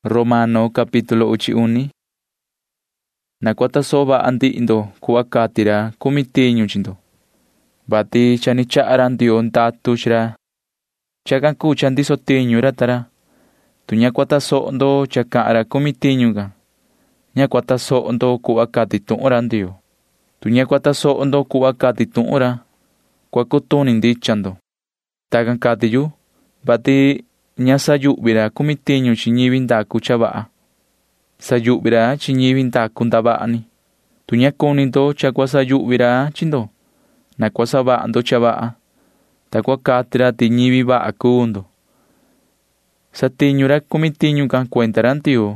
Romano capítulo 8. Nakuata soba antindo kuakatira kumitiñu chindo. Bati chani chaaran dio ntatu chira. Chakan kuchan disotiñu ratara. Tu nyakuata sondo chakara kumitiñu ga. Nyakuata sondo kuakati tuoran dio. Tu nyakuata sondo kuakati tuora. Kuakutunin dichando. Tagan katiyu. Bati nya sayubira kumitiñu chiñibin daku chabaa. Sayubira chiñibin daku ndabaani. Tu nyakunindo chakwa sayubira chindo. Nakwa sabando chabaa. Takwa katira tiñibi baa kundo. Satiñura kumitiñu kan cuentaran tío.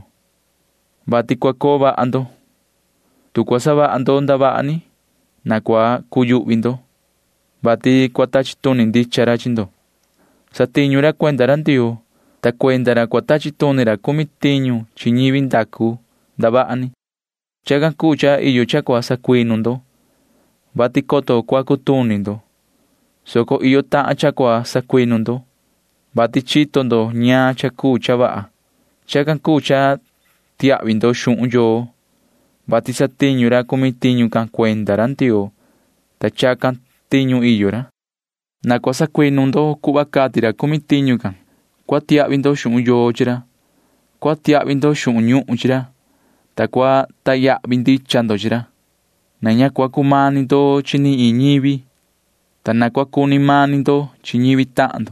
Bati kwa koba ando. Tu kwa sabando ndabaani. Nakwa kuyubindo. Bati kwa tachitunin dichara chindo. Satiñura cuendaran tío. Ta cuendara cuatachitonera kumitiñu chiñibin daku dabaani. Chagan kucha iyo chakwa sakuinundo. Bati koto kuakutunindo. Soko iyo taa chakwa sakuinundo. Bati chitondo nya chaku chabaa. Chagan kucha tiabindo shunyo. Bati satiñura kumitiñu kan cuendaran tío. Ta chakan tiñu iyora. Nakwa sakuinundo kubakatira kumitiñu kan. Kwa tiabindo shunyo chira. Kwa tiabindo shunyu chira. Ta kwa tayabindi chando chira. Nanya kwa kumanindo chini iñibi. Ta nakwa kunimanindo chiñibi tando.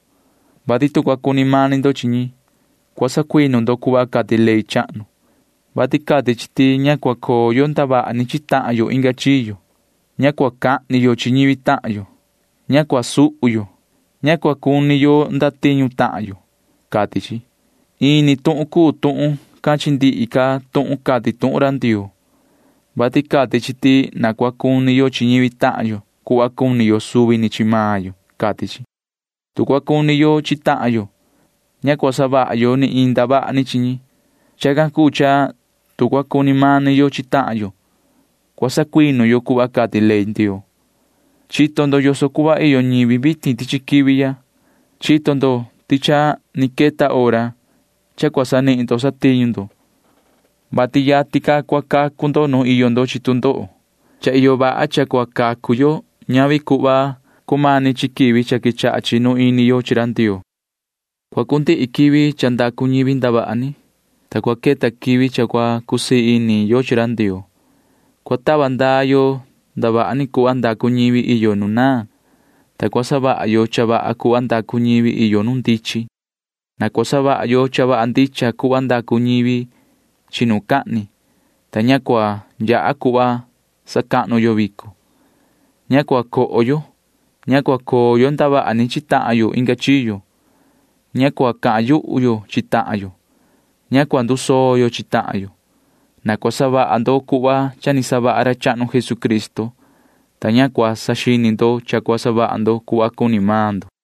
Bati kwa kunimanindo chiñi. Kwa sakuinundo kubakati lei chano. Bati kati chiti nyakwa koyo ntabaani chitayo inga chiyo. Nyakwa kaniyo chiñibi tayo. Nyakwa suuyo. Nyakwa kuniyo ndatiñu tayo. Katichi. Ini tu'u tu'u kachindi ika tu'u kati tu'uran tío. Bati kati chiti nakwa kuniyo chiñibi tayo. Kuwa kuniyo subi ni chimayo. Katichi. Tukwa kuniyo chitayo. Nyakwa sabayo ni indaba ni chiñi. Chagan kucha tukwa kunimaniyo chitayo. Kwa sakuino yo kuwa kati lei tío. Chitondo yoso kuwa iyo ñibi biti tichikibiya. Chitondo ticha niketa ora. Chakwa sani into satiñundo. Bati ya tika kwa kakundo no iyondo chitundo. Cha iyo ba chakwa kakuyo. Nyabi kuwa kumani chikibi chakicha achino iniyo chirantiyo. Kwa kunti ikibi chanda kunyibi ndabaani. Takwa keta kibi chakwa kusi ini yo chirantiyo. Kwa tabandayo ndabaani kuanda kunyibi iyo nuna. Takwa saba ayo chaba kuanda kunyibi iyo nundichi. Nakwa saba ayo chaba andicha kuanda kunyibi chinukani. Tanyakwa ya akuwa sakano yo biko. Nyakwa ko oyo. Nyakwa ko yo ndabaani chita ayo inga chiyo. Nyakwa kayo uyo chita ayo. Nyakwa nduso yo chita ayo. Nakwa saba ando kuwa chani saba arachano Jesucristo. Tanyakwa sashinindo chakwa saba ando kuwa kunimando.